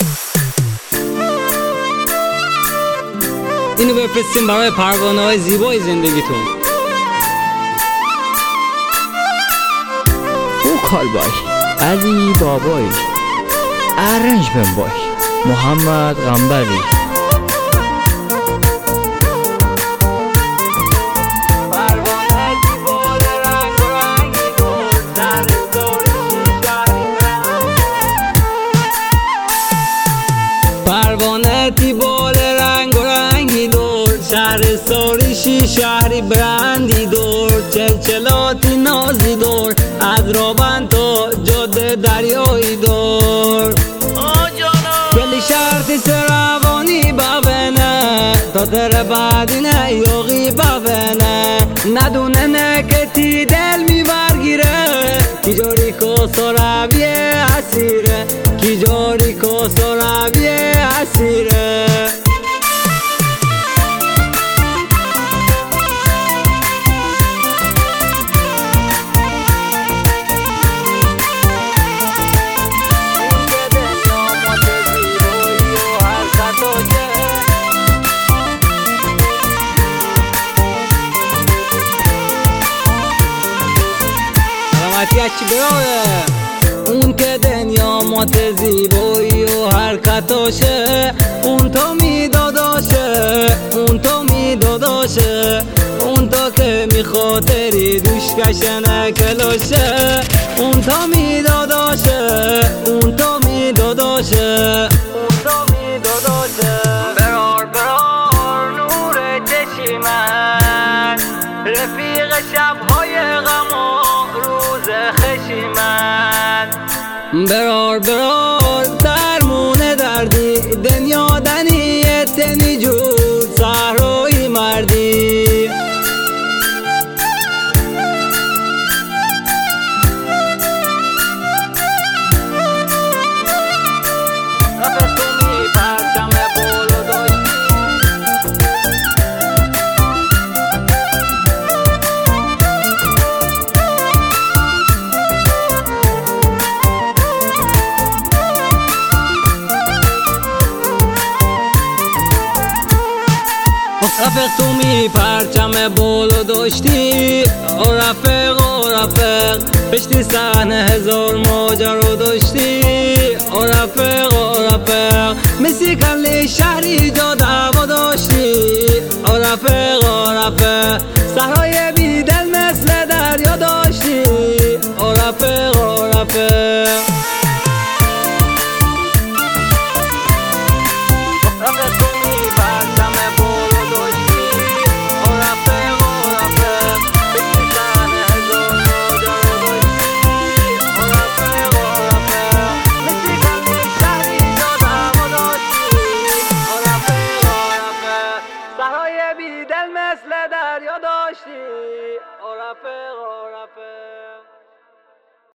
اینو بفرستیم برای پروانه‌های زیبای زندگیتون. کال بای علی بابای ارنج بن بای محمد غنبری. پروانه تیبال رنگ و رنگی دور، شهر سارشی شهری برندی دور، چلچلاتی نازی دور، از رابن تا جاده دریایی دور. کلی شرطی سروانی بابنه تا تر بعدی نه یاغی بابنه، ندونه نکتی دل میبرگیره، کی جاری کو سراویه اسیره، کی جاری کو سراویه اسیره. اون که دنیا مات زیبایی و حرکتاشه، اون تو میداداشه، اون تو میداداشه، اون تو که میخاطری دوش کشنه کلاشه، اون تو میداداشه، اون تو میداداشه، اون تو میداداشه. برار برار نور چشمن، رفیق شبهای غم و روز خشیمن، برار برار درمون دردی، دنیا دنیه تنی جود صحرایی مردی. رفیق تو می پرچم بالو داشتی، او رفیق پشتی صحنه هزار ماجرا داشتی، او رفیق مسی کلی شهری جا دعوا داشتی، او رفیق صحرای بی دل مثل دریا داشتی، او رفیق بی دل مثل دریا داشتی، او رفیق